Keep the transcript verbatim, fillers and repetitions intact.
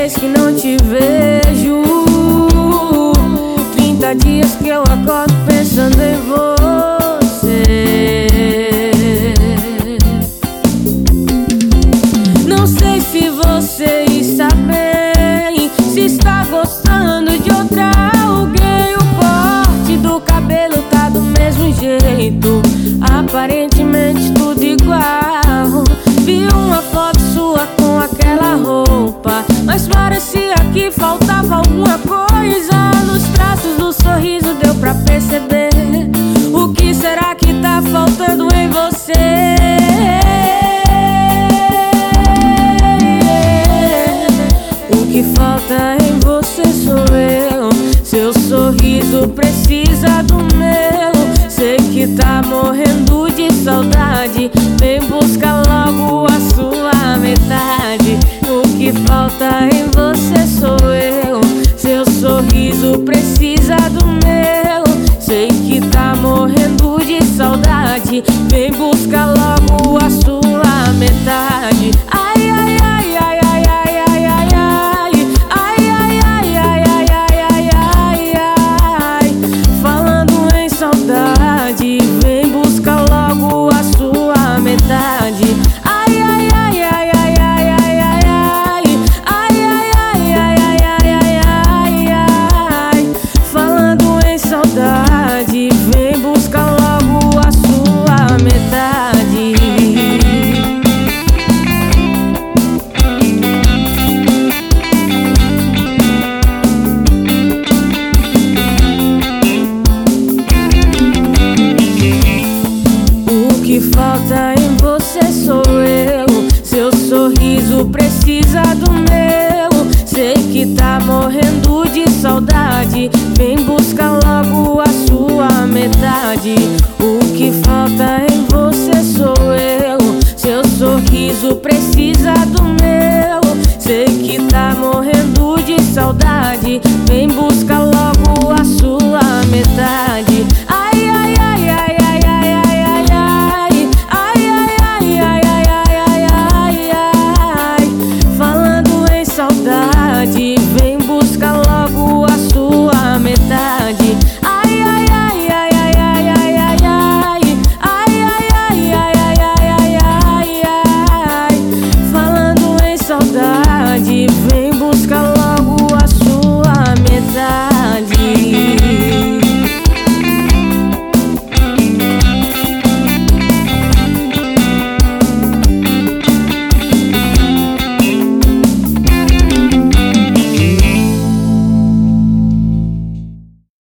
vez que não te vejo, trinta dias que eu acordo pensando em você. Não sei se você está bem, se está gostando de outra alguém. O corte do cabelo tá do mesmo jeito, aparentemente tudo igual. Vi uma foto sua com aquela roupa, mas parecia que faltava alguma coisa. Nos traços do sorriso deu pra perceber. O que será que tá faltando em você? O que falta em você sou eu. Seu sorriso precisa do meu. Sei que tá morrendo de saudade, vem buscar logo a sua metade. O que falta em você sou eu. Seu sorriso precisa do meu. Sei que tá morrendo de saudade, vem buscar logo a sua metade. Ai, ai, ai, ai, ai, ai, ai, ai, ai. Ai, ai, ai, ai, ai, ai, ai, ai, ai. Falando em saudade, vem buscar logo a sua metade. Ai, ai, ai, ai, ai, ai, ai, ai, ai. Ai, ai, ai, ai, ai, ai, ai, ai, ai. Falando em saudade, vem buscar logo a sua metade. O que falta em você sou eu. Seu sorriso precisa do meu. Sei que tá morrendo de saudade, vem buscar logo a sua metade. O que falta em você sou eu. Seu sorriso precisa do meu. Sei que tá morrendo de saudade,